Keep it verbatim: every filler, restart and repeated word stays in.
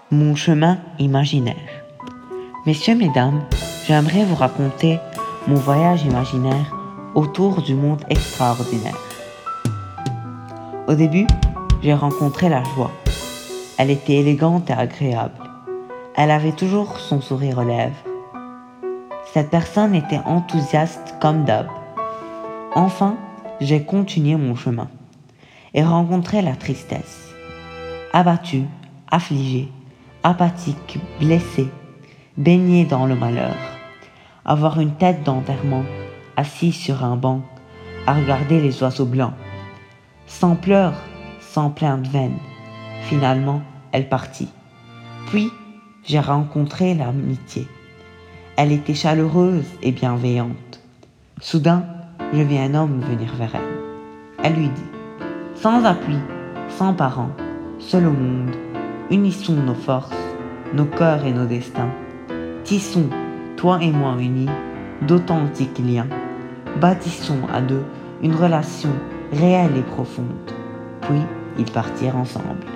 Mon chemin imaginaire. Messieurs, mesdames, j'aimerais vous raconter mon voyage imaginaire autour du monde extraordinaire. Au début, j'ai rencontré la joie. Elle était élégante et agréable. Elle avait toujours son sourire aux lèvres. Cette personne était enthousiaste comme d'hab. Enfin, j'ai continué mon chemin et rencontré la tristesse. Abattu, affligé, apathique, blessé, baigné dans le malheur, avoir une tête d'enterrement, assis sur un banc, à regarder les oiseaux blancs. Sans pleurs, sans plainte vaine, finalement, elle partit. Puis, j'ai rencontré l'amitié. Elle était chaleureuse et bienveillante. Soudain, je vis un homme venir vers elle. Elle lui dit, sans appui, sans parents, seul au monde, unissons nos forces, nos cœurs et nos destins. Tissons, toi et moi unis, d'authentiques liens. Bâtissons à deux une relation réelle et profonde. Puis, ils partirent ensemble.